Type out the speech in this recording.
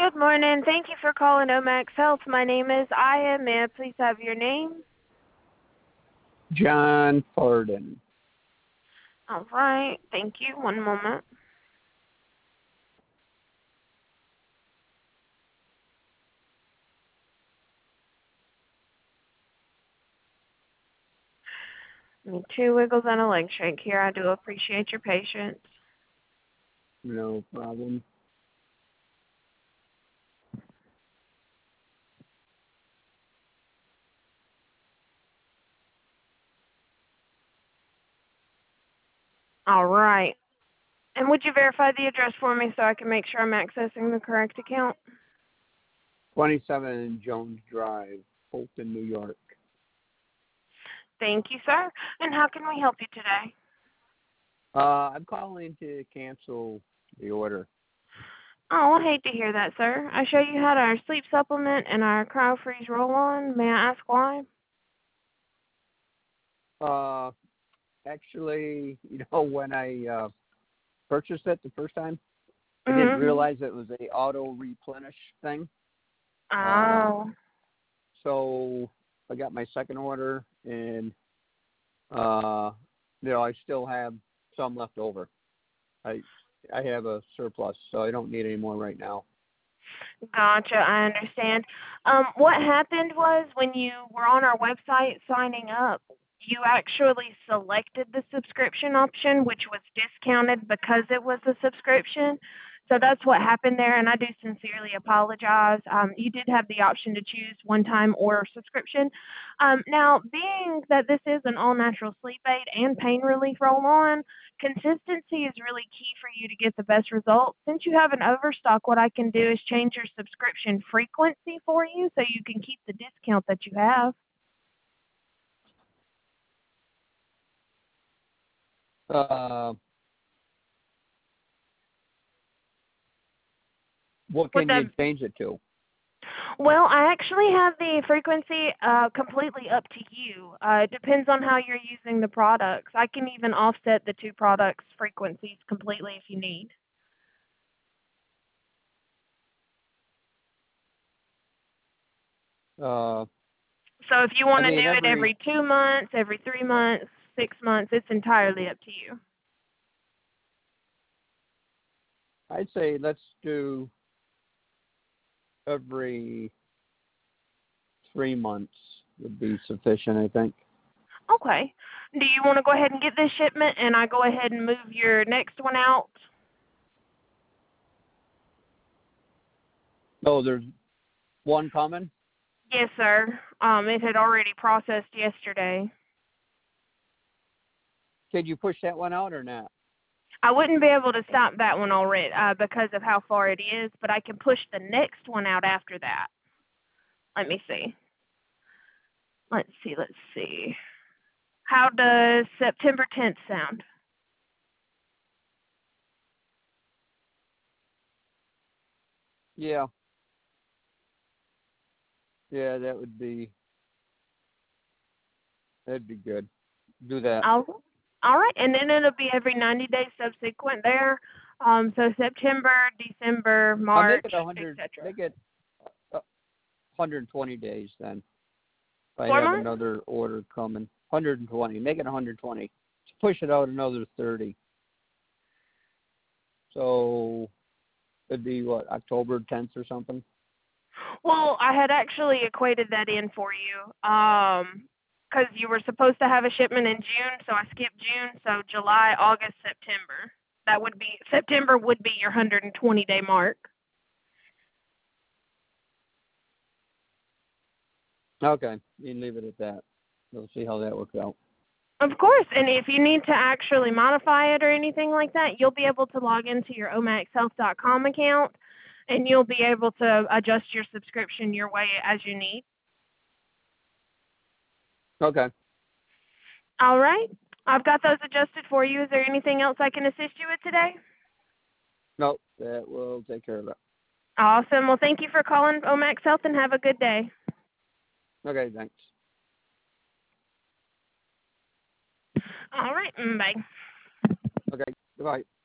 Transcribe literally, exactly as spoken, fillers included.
Good morning. Thank you for calling Omax Health. My name is Aya. May I please have your name? John Forden. All right. Thank you. One moment. Need two wiggles and a leg shake here. I do appreciate your patience. No problem. All right. And would you verify the address for me so I can make sure I'm accessing the correct account? twenty-seven Jones Drive, Fulton, New York. Thank you, sir. And how can we help you today? Uh, I'm calling to cancel the order. Oh, I hate to hear that, sir. I show you had our sleep supplement and our cryo freeze roll on. May I ask why? Uh, actually, you know, when I uh, purchased it the first time, I didn't Mm-hmm. realize it was a auto replenish thing. Oh. Uh, so I got my second order, and uh, you know, I still have some left over. I I have a surplus, so I don't need any more right now. Gotcha, I understand. Um, what happened was when you were on our website signing up, you actually selected the subscription option, which was discounted because it was a subscription. So that's what happened there, and I do sincerely apologize. Um, you did have the option to choose one-time or subscription. Um, now, being that this is an all-natural sleep aid and pain relief roll-on, consistency is really key for you to get the best results. Since you have an overstock, what I can do is change your subscription frequency for you so you can keep the discount that you have. Uh, what Would can that you change it to? Well, I actually have the frequency uh, completely up to you. Uh, it depends on how you're using the products. I can even offset the two products' frequencies completely if you need. Uh, So if you I want to do mean, it every every two months, every three months, six months, it's entirely up to you. I'd say let's do every three months would be sufficient, I think. Okay. Do you want to go ahead and get this shipment and I go ahead and move your next one out? Oh, there's one coming? Yes, sir. Um, it had already processed yesterday. Could you push that one out or not? I wouldn't be able to stop that one already uh, because of how far it is, but I can push the next one out after that. Let me see. Let's see, let's see. How does September tenth sound? Yeah. Yeah, that would be, that'd be good. Do that. All, all right, and then it'll be every ninety days subsequent there. Um, so September, December, I'll make March, it one hundred, et cetera. make it uh, one hundred twenty days then. If I Four have months? another order coming. one hundred twenty. Make it one hundred twenty. Push it out another thirty. So it'd be what, October tenth or something? Well, I had actually equated that in for you. Um, because you were supposed to have a shipment in June, so I skipped June. So July, August, September. That would be September would be your one hundred twenty day mark. Okay. You can leave it at that. We'll see how that works out. Of course, and if you need to actually modify it or anything like that, you'll be able to log into your omax health dot com account, and you'll be able to adjust your subscription your way as you need. Okay. All right, I've got those adjusted for you. Is there anything else I can assist you with today? Nope. That will take care of it. Awesome. Well, thank you for calling Omax Health, and have a good day. Okay, thanks. All right, bye. Okay, goodbye.